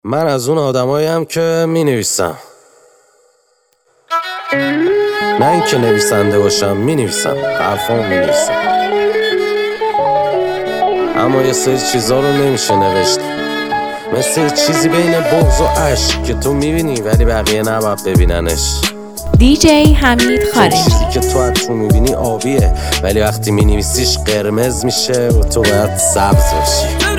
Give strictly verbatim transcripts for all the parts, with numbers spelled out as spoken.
من از اون آدماییم که می نویسم، نه اینکه نویسنده باشم. می نویسم، حرفام می نویسم، اما یه سری چیزا رو نمیشه نوشت، مثل چیزی بین بغض و عشق که تو میبینی ولی بقیه نباید ببیننش. دیجی حمید خارجی. چیزی که تو از تو میبینی آبیه ولی وقتی مینویسیش قرمز میشه و تو باید سبز باشی.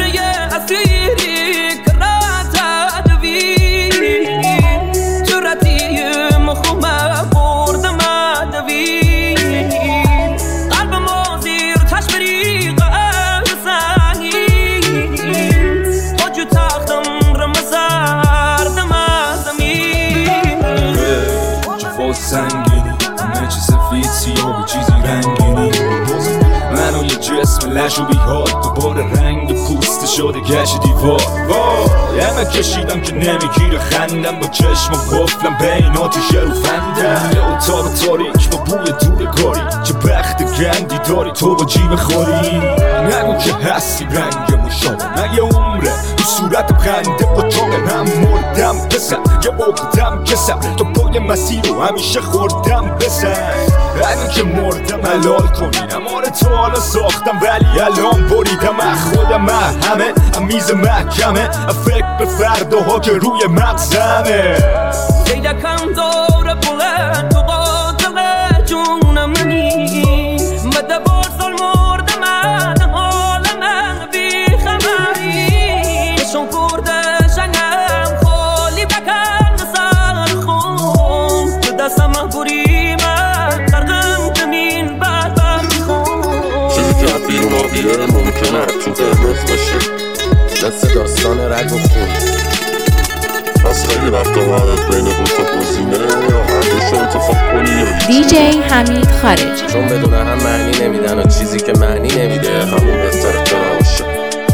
سنگینی همه چی سفید سیاه و چیزی رنگینی، منو یه جسم لشو بیحال دوباره رنگ پوست شده گشت دیوار. همه کشیدم که نمیگیره خندم، با چشم و قفلم بین آتیش رو فندم. یه اتاق تاریک با بوی دورگاری، چه بخت گندی داری تو با جیب خوری. نگو که هستی رنگ مشابه، نه یه عمره تو صورت خنده با تاقه. هم مردم بسن یه عقدم کسم، تو پای مسیر رو همیشه خوردم بسن. اگه که مردم حلال کنینم، آره تو حالا ساختم ولی الان بریدم. از خودم همه میز محکمه، فکر به فرداها که روی مغزمه. دیدکم داره بلند تو قاتل جونم نمی مده بارسال مردم من حالم بی خبری. نشون کرده شنگم خالی بکن سر خون، تو دستم محبوری من ترغم زمین بر بر میخون. چیزی که بیرون آبیه ممکنه تو قرمز باشه، مثل داستان رگ و خون. پس خیلی وقتا باید بین دو تا گزینه یا هر دوشو انتخاب کنی. دیجی حمید خارجی. چون بدون هم معنی نمیدن و چیزی که معنی نمیده همون بهتره که نباشه.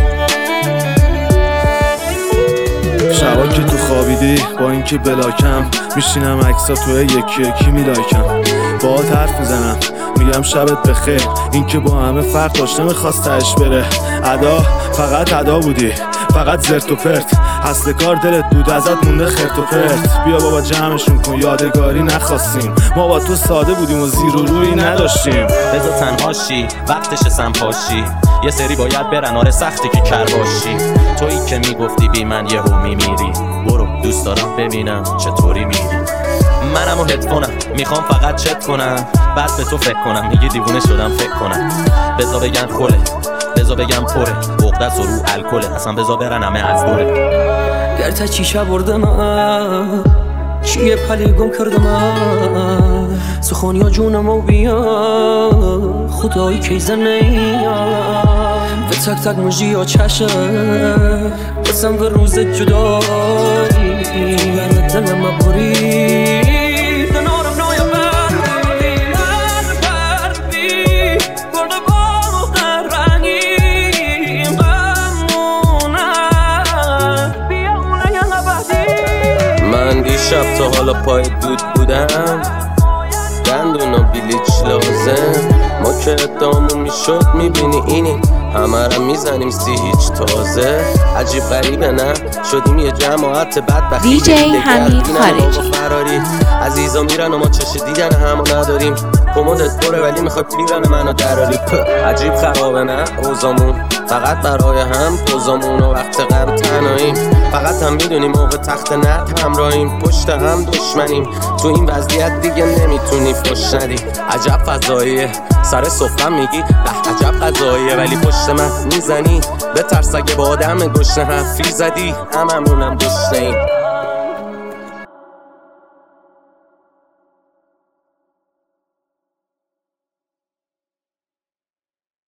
شبا که تو خوابیدی با اینکه بلاکم، میشینم عکسا تو یکی یکی میلایکم. باهات حرف میزنم میگم شبت بخیر، این که با همه فرق داشته میخواستش بره. ادا فقط ادا بودی، فقط زرت و پرت، اصل کار دلت بود ازت مونده خرت و پرت. بیا بابا جمعشون کن، یادگاری نخواستیم، ما با تو ساده بودیم و زیر و روی نداشتیم. بذار تنهاشی وقتش سمپاشی، یه سری باید برن آره سختی که کر باشی. تویی که میگفتی بی من یهو میمیری، برو دوست دارم ببینم چطوری میری. منم و هدفونم میخوام فقط چت کنم، بعد به تو فکر کنم میگی دیوونه شدم فکر کنم. بذار بگن خوله، بذار بگم پره، بغدست و رو الکله، اصلا بذار برن همه از دوره. گرتا چیشه بردم چیه پلی گم کردم، سخونیا جونمو بیا خدایی که زنیم. به تک تک مجی یا چشه بسم به روز جدایی، یعنی دلم مبوری شب تا حالا پای دود بودم، دندون و بلیچ لازم. ما که ادامون میشد میبینی اینی، همه را میزنیم سی هیچ تازه. عجیب غریبه نه شدیم یه جماعت بدبختی. دیجی حمید خارجی. فراری عزیزا میرن و ما چش دیدن همو نداریم. کمدت پره ولی میخوای پیرن منو دراری. عجیب خرابه نه اوزامون، فقط برای هم پوزامون و وقت غم تنهاییم. فقط هم میدونیم موقع تخت نت همراهیم، پشت هم دشمنیم. تو این وضعیت دیگه نمیتونی فش ندی. عجب فضاییه سر سفرم میگی به عجب قضاییه، ولی پشت من میزنی به ترس اگه با آدم گشنه حرفی زدی هممونم گشنه‌ایم.